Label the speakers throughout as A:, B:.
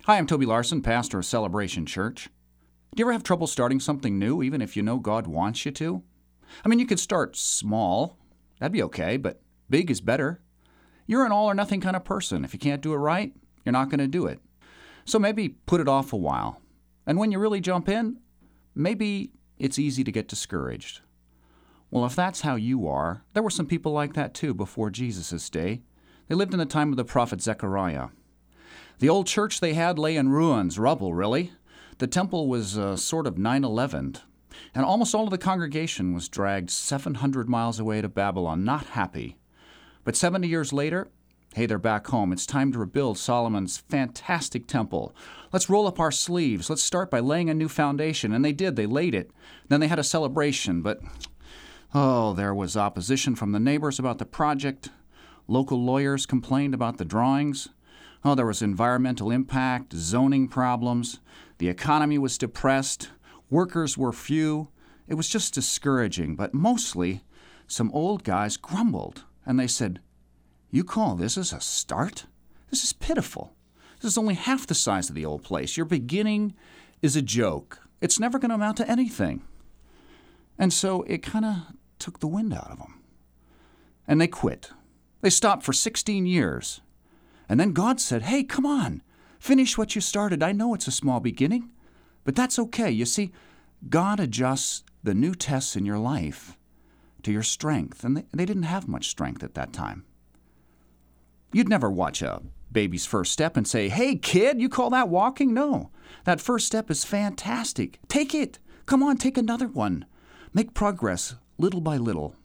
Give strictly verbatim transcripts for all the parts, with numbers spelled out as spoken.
A: Hi, I'm Toby Larson, pastor of Celebration Church. Do you ever have trouble starting something new, even if you know God wants you to? I mean, you could start small. That'd be okay, but big is better. You're an all-or-nothing kind of person. If you can't do it right, you're not going to do it. So maybe put it off a while. And when you really jump in, maybe it's easy to get discouraged. Well, if that's how you are, there were some people like that too before Jesus' day. They lived in the time of the prophet Zechariah. The old church they had lay in ruins, rubble, really. The temple was uh, sort of nine eleven, and almost all of the congregation was dragged seven hundred miles away to Babylon, not happy. But seventy years later, hey, they're back home. It's time to rebuild Solomon's fantastic temple. Let's roll up our sleeves. Let's start by laying a new foundation. And they did. They laid it. Then they had a celebration, but, oh, there was opposition from the neighbors about the project. Local lawyers complained about the drawings. Oh, there was environmental impact, zoning problems. The economy was depressed. Workers were few. It was just discouraging, but mostly some old guys grumbled, and they said, "You call this as a start? This is pitiful. This is only half the size of the old place. Your beginning is a joke. It's never going to amount to anything." And so it kind of took the wind out of them. And they quit. They stopped for sixteen years. And then God said, "Hey, come on, finish what you started. I know it's a small beginning, but that's okay." You see, God adjusts the new tests in your life to your strength, and they, they didn't have much strength at that time. You'd never watch a baby's first step and say, "Hey, kid, you call that walking?" No, that first step is fantastic. Take it. Come on, take another one. Make progress little by little.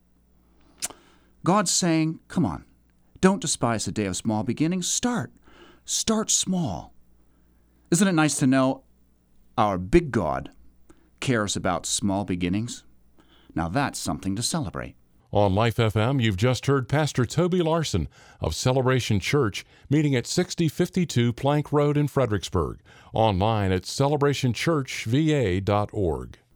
A: God's saying, come on. Don't despise the day of small beginnings. Start. Start small. Isn't it nice to know our big God cares about small beginnings? Now that's something to celebrate.
B: On Life F M, you've just heard Pastor Toby Larson of Celebration Church, meeting at sixty fifty-two Plank Road in Fredericksburg. Online at celebration church v a dot org.